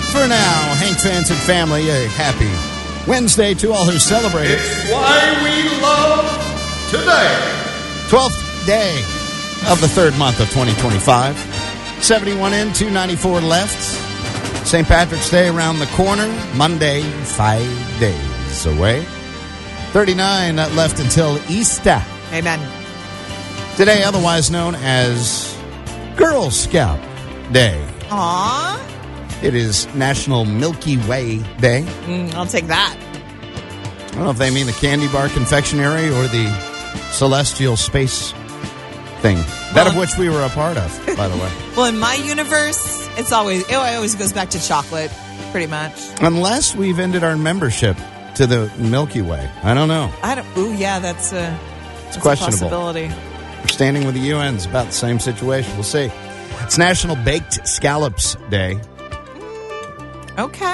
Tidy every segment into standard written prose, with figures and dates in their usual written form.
for now. Hank fans and family, a happy Wednesday to all who celebrate it. It's why we love today. 12th day of the third month of 2025. 71 in, 294 left. St. Patrick's Day around the corner. Monday, 5 days away. 39 left until Easter. Amen. Today, otherwise known as Girl Scout Day. Aww. It is National Milky Way Day. I'll take that. I don't know if they mean the candy bar confectionery or the celestial space thing. That of which we were a part of, by the way. Well, in my universe, it always goes back to chocolate, pretty much. Unless we've ended our membership to the Milky Way. I don't know. That's questionable. A possibility. We're standing with the UN. It's about the same situation. We'll see. It's National Baked Scallops Day. Okay.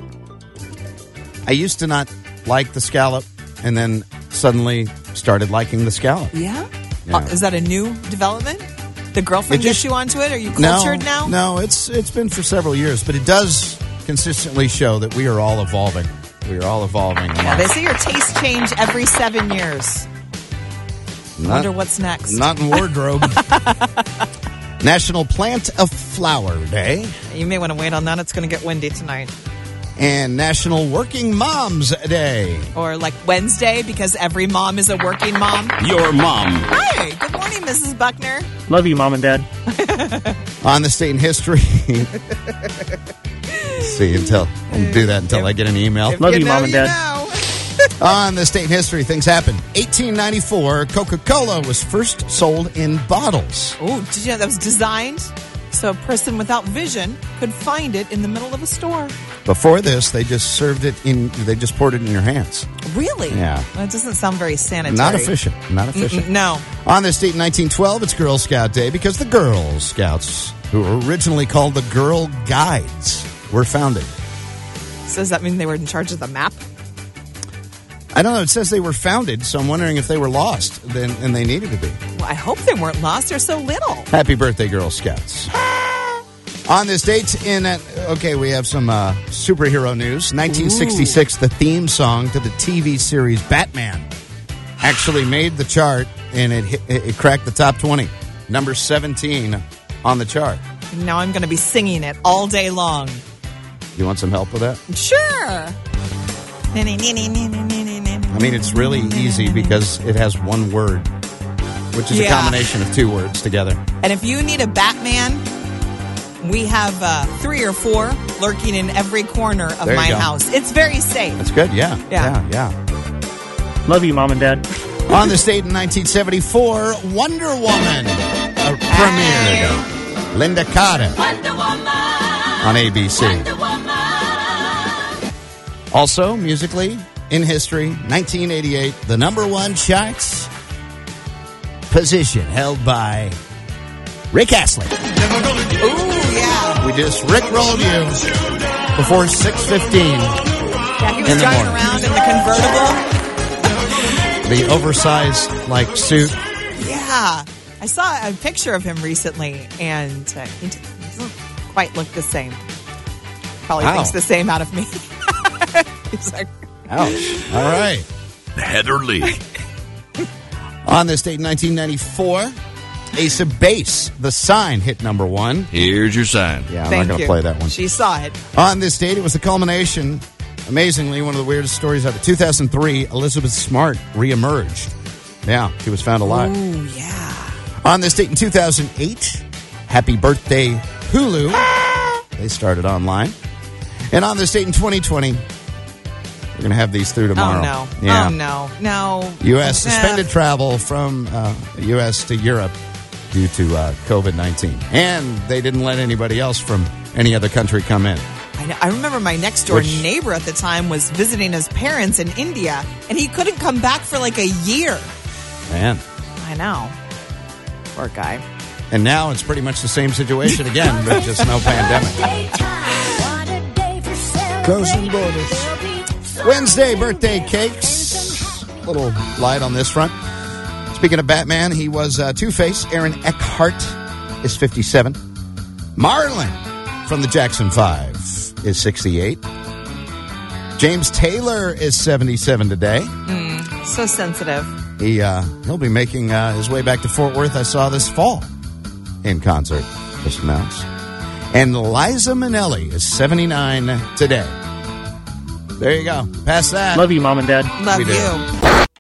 I used to not like the scallop, and then suddenly started liking the scallop. Yeah? Yeah. Is that a new development? The girlfriend gets you onto it? Are you cultured now? No, it's been for several years, but it does consistently show that we are all evolving. We are all evolving. Yeah, they say your tastes change every 7 years. Wonder what's next. Not in wardrobe. National Plant a Flower Day. You may want to wait on that. It's going to get windy tonight. And National Working Moms Day. Or like Wednesday, because every mom is a working mom. Your mom. Hi. Good morning, Mrs. Buckner. Love you, Mom and Dad. On this date in history. I'll do that until I get an email. Love you, Mom and Dad. On this date in history, things happen. 1894, Coca-Cola was first sold in bottles. Oh, did you know that was designed so a person without vision could find it in the middle of a store? Before this, they just they just poured it in your hands. Really? Yeah. That doesn't sound very sanitary. Not efficient. Not efficient. No. On this date in 1912, it's Girl Scout Day because the Girl Scouts, who were originally called the Girl Guides, were founded. So does that mean they were in charge of the map? I don't know. It says they were founded, so I'm wondering if they were lost, and they needed to be. Well, I hope they weren't lost. They're so little. Happy birthday, Girl Scouts. On this date we have some superhero news. 1966, the theme song to the TV series Batman actually made the chart, and it cracked the top 20. Number 17 on the chart. Now I'm going to be singing it all day long. You want some help with that? Sure. I mean, it's really easy because it has one word, which is a combination of two words together. And if you need a Batman, we have 3 or 4 lurking in every corner of my house. It's very safe. That's good, yeah. Love you, Mom and Dad. On this date in 1974, Wonder Woman premiered. Linda Carter on ABC. Also, musically, in history, 1988, the number one charts position held by Rick Astley. Ooh, yeah. We just rickrolled you before 6:15. Yeah, he was driving around in the convertible. The oversized, suit. Yeah. I saw a picture of him recently, and he doesn't quite look the same. Probably thinks the same out of me. He's like... Ouch. All right. Heather Lee. On this date in 1994, Ace of Base, The Sign, hit number 1. Here's your sign. Yeah, I'm not going to play that one. She saw it. On this date, it was the culmination, amazingly, one of the weirdest stories ever. 2003, Elizabeth Smart reemerged. Yeah, she was found alive. Ooh, yeah. On this date in 2008, happy birthday, Hulu. They started online. And on this date in 2020, we're going to have these through tomorrow. Oh, no. Yeah. Oh, no. U.S. suspended travel from U.S. to Europe due to COVID-19. And they didn't let anybody else from any other country come in. I remember my next-door neighbor at the time was visiting his parents in India, and he couldn't come back for like a year. Man. I know. Poor guy. And now it's pretty much the same situation again, but just no pandemic. Closing borders. Wednesday, birthday cakes. A little light on this front. Speaking of Batman, he was Two-Face. Aaron Eckhart is 57. Marlon from the Jackson 5 is 68. James Taylor is 77 today. So sensitive. He'll be making his way back to Fort Worth, I saw this fall, in concert. Just announced. And Liza Minnelli is 79 today. There you go. Past that. Love you, Mom and Dad. Love We do. you.